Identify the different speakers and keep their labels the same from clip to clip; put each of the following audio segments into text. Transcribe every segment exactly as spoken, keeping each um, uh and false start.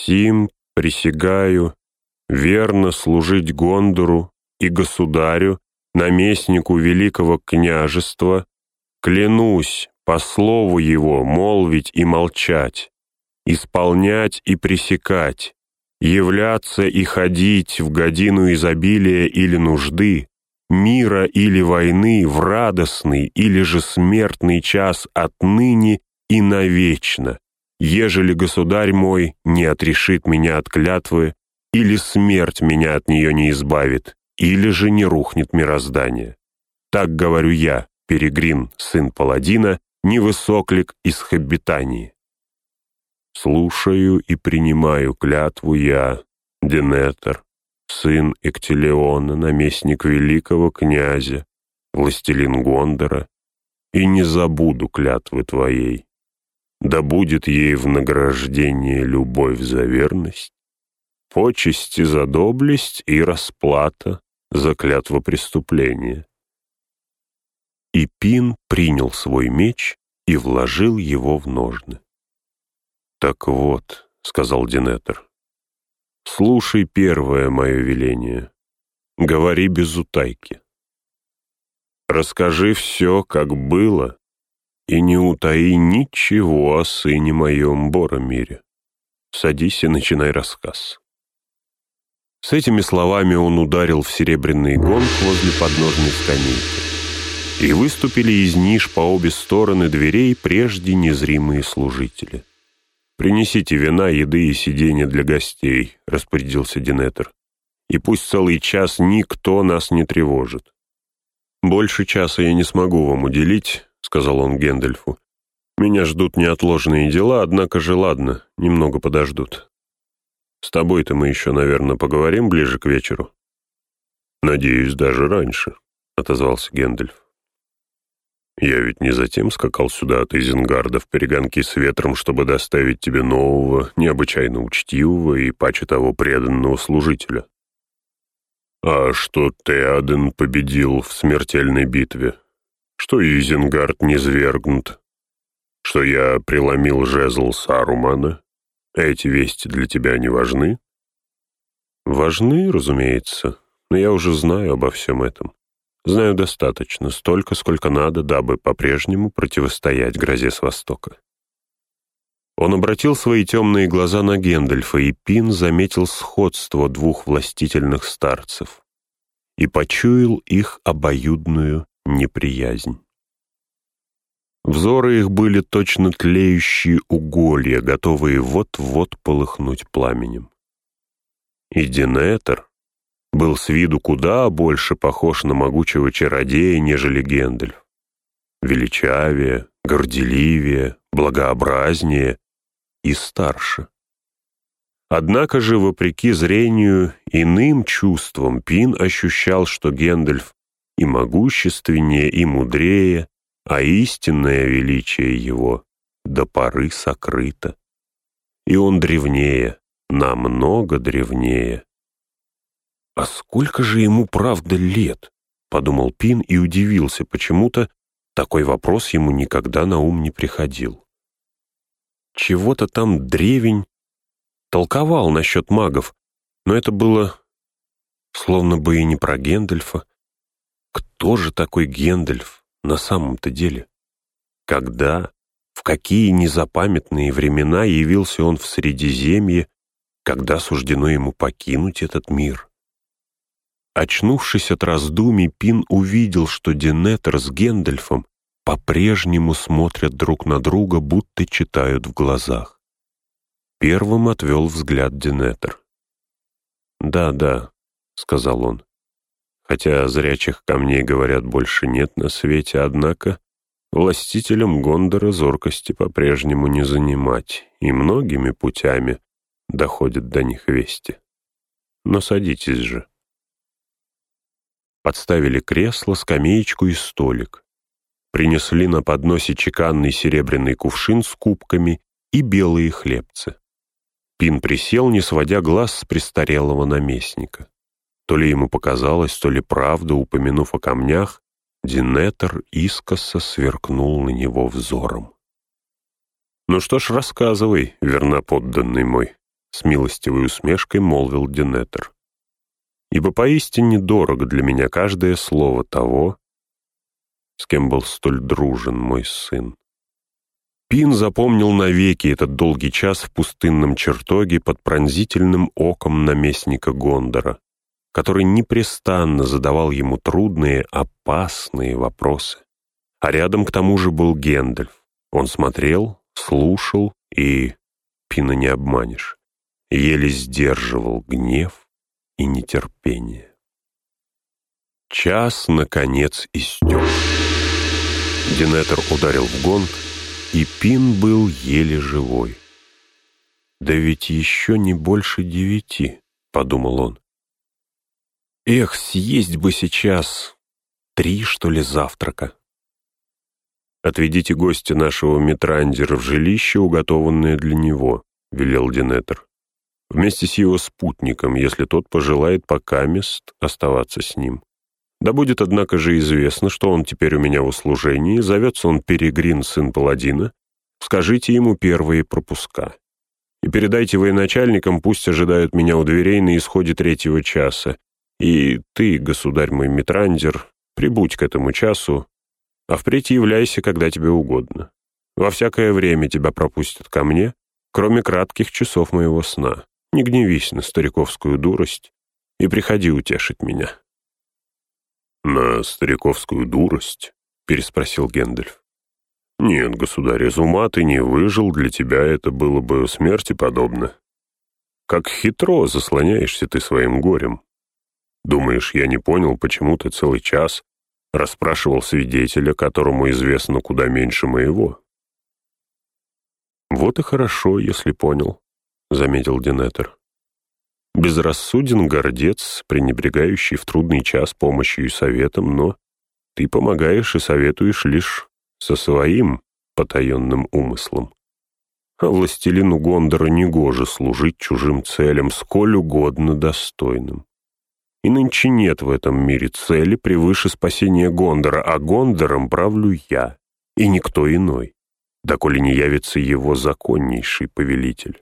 Speaker 1: Сим присягаю верно служить Гондору и государю, наместнику великого княжества, клянусь по слову его молвить и молчать, исполнять и пресекать, являться и ходить в годину изобилия или нужды, мира или войны, в радостный или же смертный час отныне и навечно, ежели государь мой не отрешит меня от клятвы, или смерть меня от нее не избавит, или же не рухнет мироздание. Так говорю я, Перегрин, сын Паладина, невысоклик из Хоббитании. Слушаю и принимаю клятву я, Денетер, сын Эктилеона, наместник великого князя, властелин Гондора, и не забуду клятвы твоей. Да будет ей в награждение любовь за верность, почести за доблесть и расплата за клятвопреступление. И Пин принял свой меч и вложил его в ножны. «Так вот», — сказал Денетер, — «слушай первое мое веление, говори без утайки. Расскажи все, как было, и не утаи ничего о сыне моем Боромире. Садись и начинай рассказ». С этими словами он ударил в серебряный гонг возле подножной скамейки, и выступили из ниш по обе стороны дверей прежде незримые служители. «Принесите вина, еды и сиденья для гостей», — распорядился Денетер, «и пусть целый час никто нас не тревожит». «Больше часа я не смогу вам уделить», — сказал он Гэндальфу. «Меня ждут неотложные дела, однако же ладно, немного подождут. С тобой-то мы еще, наверное, поговорим ближе к вечеру». «Надеюсь, даже раньше», — отозвался Гэндальф. «Я ведь не затем скакал сюда от Изенгарда в перегонки с ветром, чтобы доставить тебе нового, необычайно учтивого и паче того преданного служителя. А что Теоден победил в смертельной битве, что Изенгард низвергнут, что я преломил жезл Сарумана, эти вести для тебя не важны?» «Важны, разумеется, но я уже знаю обо всем этом. Знаю достаточно, столько, сколько надо, дабы по-прежнему противостоять грозе с востока». Он обратил свои темные глаза на Гэндальфа, и Пин заметил сходство двух властительных старцев и почуял их обоюдную неприязнь. Взоры их были точно тлеющие уголья, готовые вот-вот полыхнуть пламенем. И Денетер был с виду куда больше похож на могучего чародея, нежели Гэндальф. Величавее, горделивее, благообразнее и старше. Однако же, вопреки зрению, иным чувствам Пин ощущал, что Гэндальф и могущественнее, и мудрее, а истинное величие его до поры сокрыто. И он древнее, намного древнее. «А сколько же ему, правда, лет?» — подумал Пин и удивился, почему-то такой вопрос ему никогда на ум не приходил. Чего-то там древень толковал насчет магов, но это было словно бы и не про Гэндальфа. Кто же такой Гэндальф на самом-то деле? Когда, в какие незапамятные времена явился он в Средиземье, когда суждено ему покинуть этот мир? Очнувшись от раздумий, Пин увидел, что Денетер с Гэндальфом по-прежнему смотрят друг на друга, будто читают в глазах. Первым отвел взгляд Денетер. «Да, да», — сказал он, — «хотя зрячих камней, говорят, больше нет на свете, однако властителям Гондора зоркости по-прежнему не занимать, и многими путями доходят до них вести. Но садитесь же». Подставили кресло, скамеечку и столик. Принесли на подносе чеканный серебряный кувшин с кубками и белые хлебцы. Пин присел, не сводя глаз с престарелого наместника. То ли ему показалось, то ли правда, упомянув о камнях, Денетер искоса сверкнул на него взором. «Ну что ж, рассказывай, верноподданный мой», — с милостивой усмешкой молвил Денетер. «Ибо поистине дорого для меня каждое слово того, с кем был столь дружен мой сын». Пин запомнил навеки этот долгий час в пустынном чертоге под пронзительным оком наместника Гондора, который непрестанно задавал ему трудные, опасные вопросы. А рядом к тому же был Гэндальф. Он смотрел, слушал и, Пина не обманешь, еле сдерживал гнев и нетерпение. Час, наконец, истек. Денетер ударил в гонг, и Пин был еле живой. «Да ведь еще не больше девяти», — подумал он. «Эх, съесть бы сейчас три, что ли, завтрака». «Отведите гостя нашего Митрандера в жилище, уготованное для него», — велел Денетер, «вместе с его спутником, если тот пожелает покамест оставаться с ним. Да будет, однако же, известно, что он теперь у меня в услужении, зовется он Перегрин, сын паладина. Скажите ему первые пропуска. И передайте военачальникам, пусть ожидают меня у дверей на исходе третьего часа. И ты, государь мой Митрандер, прибудь к этому часу, а впредь являйся, когда тебе угодно. Во всякое время тебя пропустят ко мне, кроме кратких часов моего сна. Не гневись на стариковскую дурость и приходи утешить меня». «На стариковскую дурость?» — переспросил Гэндальф. «Нет, государь, из ума ты не выжил, для тебя это было бы смерти подобно. Как хитро заслоняешься ты своим горем. Думаешь, я не понял, почему ты целый час расспрашивал свидетеля, которому известно куда меньше моего?» «Вот и хорошо, если понял», — заметил Денетер. «Безрассуден гордец, пренебрегающий в трудный час помощью и советом, но ты помогаешь и советуешь лишь со своим потаенным умыслом. А властелину Гондора негоже служить чужим целям, сколь угодно достойным. И нынче нет в этом мире цели превыше спасения Гондора, а Гондором правлю я, и никто иной, доколе не явится его законнейший повелитель».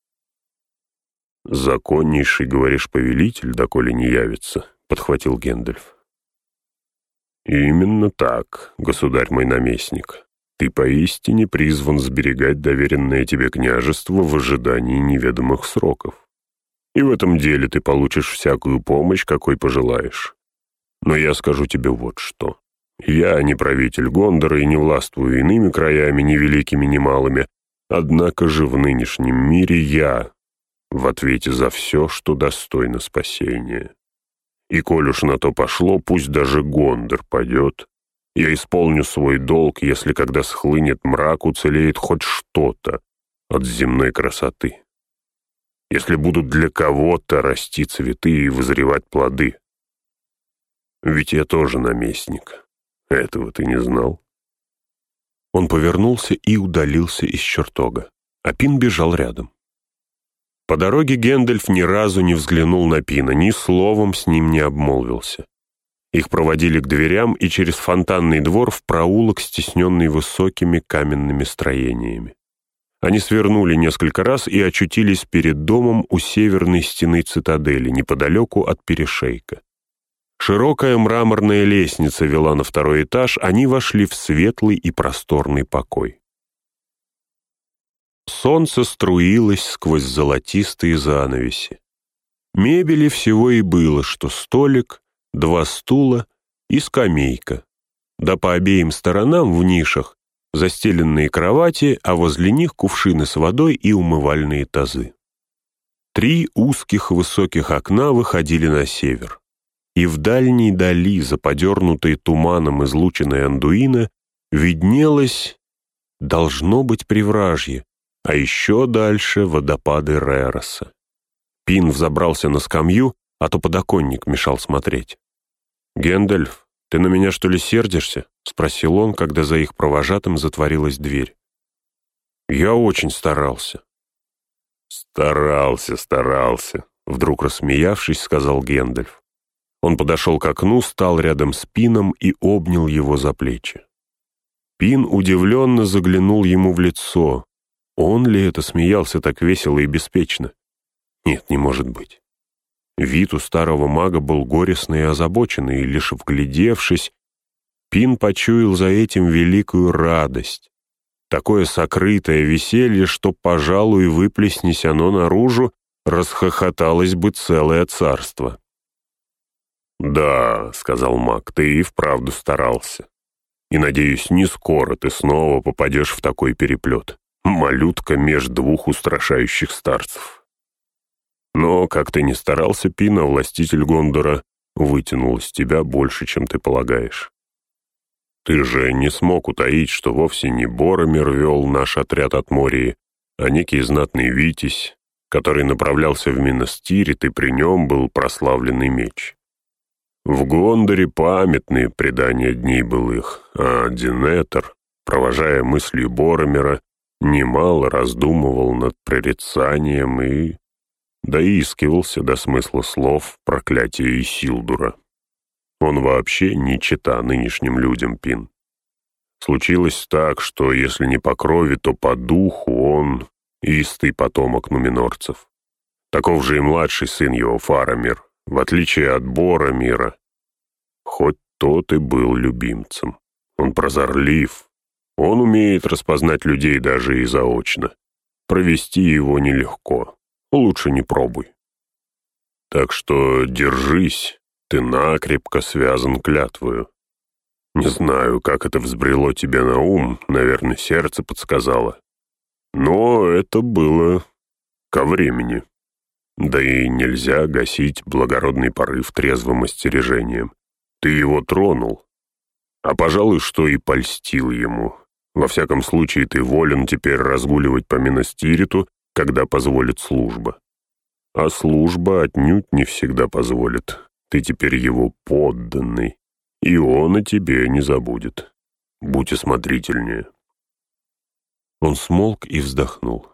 Speaker 1: «Законнейший, говоришь, повелитель, доколе не явится», — подхватил Гэндальф. «Именно так, государь мой наместник. Ты поистине призван сберегать доверенное тебе княжество в ожидании неведомых сроков. И в этом деле ты получишь всякую помощь, какой пожелаешь. Но я скажу тебе вот что. Я не правитель Гондора и не властвую иными краями, ни великими, ни малыми, однако же в нынешнем мире я в ответе за все, что достойно спасения. И коль уж на то пошло, пусть даже Гондор падет. Я исполню свой долг, если когда схлынет мрак, уцелеет хоть что-то от земной красоты. Если будут для кого-то расти цветы и вызревать плоды. Ведь я тоже наместник. Этого ты не знал?» Он повернулся и удалился из чертога, а Пин бежал рядом. По дороге Гэндальф ни разу не взглянул на Пина, ни словом с ним не обмолвился. Их проводили к дверям и через фонтанный двор в проулок, стесненный высокими каменными строениями. Они свернули несколько раз и очутились перед домом у северной стены цитадели, неподалеку от перешейка. Широкая мраморная лестница вела на второй этаж, они вошли в светлый и просторный покой. Солнце струилось сквозь золотистые занавеси. Мебели всего и было, что столик, два стула и скамейка. Да по обеим сторонам в нишах застеленные кровати, а возле них кувшины с водой и умывальные тазы. Три узких высоких окна выходили на север. И в дальней дали, за подернутой туманом излученной Андуина, виднелось, должно быть, привражье, а еще дальше водопады Рероса. Пин взобрался на скамью, а то подоконник мешал смотреть. «Гэндальф, ты на меня, что ли, сердишься?» — спросил он, когда за их провожатым затворилась дверь. «Я очень старался». «Старался, старался», — вдруг рассмеявшись, сказал Гэндальф. Он подошел к окну, стал рядом с Пином и обнял его за плечи. Пин удивленно заглянул ему в лицо. Он ли это смеялся так весело и беспечно? Нет, не может быть. Вид у старого мага был горестный и озабоченный, и лишь вглядевшись, Пин почуял за этим великую радость. Такое сокрытое веселье, что, пожалуй, выплеснись оно наружу, расхохоталось бы целое царство. «Да», — сказал маг, — «ты и вправду старался. И, надеюсь, не скоро ты снова попадешь в такой переплет. Малютка меж двух устрашающих старцев». Но, как ты ни старался, Пина, властитель Гондора вытянул из тебя больше, чем ты полагаешь. Ты же не смог утаить, что вовсе не Боромир вел наш отряд от Мории, а некий знатный Витязь, который направлялся в Минастирит, и при нем был прославленный меч. В Гондоре памятные предания дней былых, а Динетер, провожая мыслью Боромира, немало раздумывал над прорицанием и доискивался до смысла слов проклятия Исилдура. Он вообще не чета нынешним людям, Пин. Случилось так, что если не по крови, то по духу он истый потомок нуминорцев. Таков же и младший сын его, Фарамир, в отличие от Боромира. Хоть тот и был любимцем. Он прозорлив. Он умеет распознать людей даже и заочно. Провести его нелегко. Лучше не пробуй. Так что держись, ты накрепко связан клятвою. Не знаю, как это взбрело тебе на ум, наверное, сердце подсказало. Но это было ко времени. Да и нельзя гасить благородный порыв трезвым остережением. Ты его тронул, а, пожалуй, что и польстил ему. Во всяком случае, ты волен теперь разгуливать по Минастириту, когда позволит служба. А служба отнюдь не всегда позволит. Ты теперь его подданный, и он о тебе не забудет. Будь осмотрительнее». Он смолк и вздохнул.